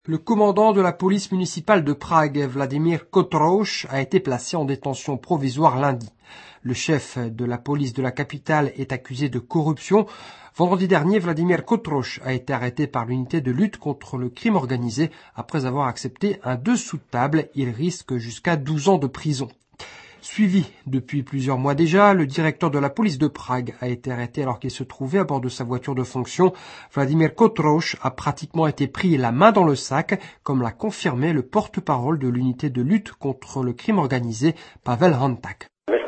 Le commandant de la police municipale de Prague, Vladimír Kotrouš, a été placé en détention provisoire lundi. Le chef de la police de la capitale est accusé de corruption. Vendredi dernier, Vladimír Kotrouš a été arrêté par l'unité de lutte contre le crime organisé après avoir accepté un dessous de table. Il risque jusqu'à 12 ans de prison. Suivi depuis plusieurs mois déjà, le directeur de la police de Prague a été arrêté alors qu'il se trouvait à bord de sa voiture de fonction. Vladimír Kotrouš a pratiquement été pris la main dans le sac, comme l'a confirmé le porte-parole de l'unité de lutte contre le crime organisé, Pavel Hantak.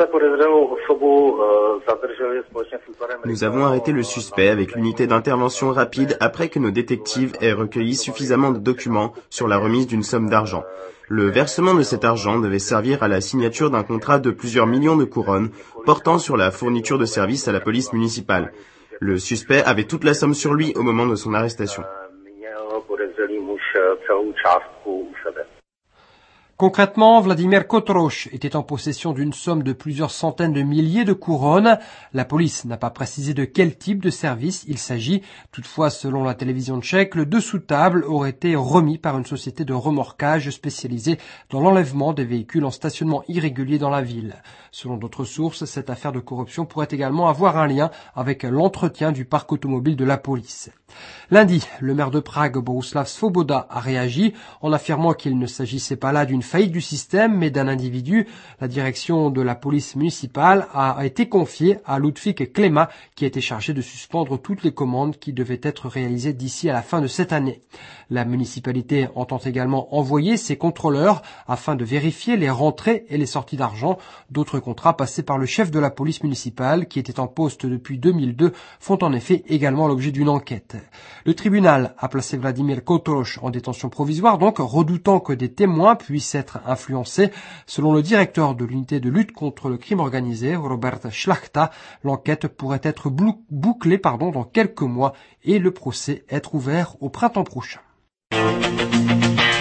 Nous avons arrêté le suspect avec l'unité d'intervention rapide après que nos détectives aient recueilli suffisamment de documents sur la remise d'une somme d'argent. Le versement de cet argent devait servir à la signature d'un contrat de plusieurs millions de couronnes portant sur la fourniture de services à la police municipale. Le suspect avait toute la somme sur lui au moment de son arrestation. Concrètement, Vladimír Kotrouš était en possession d'une somme de plusieurs centaines de milliers de couronnes. La police n'a pas précisé de quel type de service il s'agit. Toutefois, selon la télévision tchèque, le dessous de table aurait été remis par une société de remorquage spécialisée dans l'enlèvement des véhicules en stationnement irrégulier dans la ville. Selon d'autres sources, cette affaire de corruption pourrait également avoir un lien avec l'entretien du parc automobile de la police. Lundi, le maire de Prague, Bohuslav Svoboda, a réagi en affirmant qu'il ne s'agissait pas là d'une faillite du système, mais d'un individu. La direction de la police municipale a été confiée à Ludvík Klema, qui a été chargé de suspendre toutes les commandes qui devaient être réalisées d'ici à la fin de cette année. La municipalité entend également envoyer ses contrôleurs afin de vérifier les rentrées et les sorties d'argent. D'autres contrats passés par le chef de la police municipale, qui était en poste depuis 2002, font en effet également l'objet d'une enquête. Le tribunal a placé Vladimír Kotrouš en détention provisoire, donc redoutant que des témoins puissent être influencés. Selon le directeur de l'unité de lutte contre le crime organisé, Robert Šlachta, l'enquête pourrait être bouclée dans quelques mois et le procès être ouvert au printemps prochain.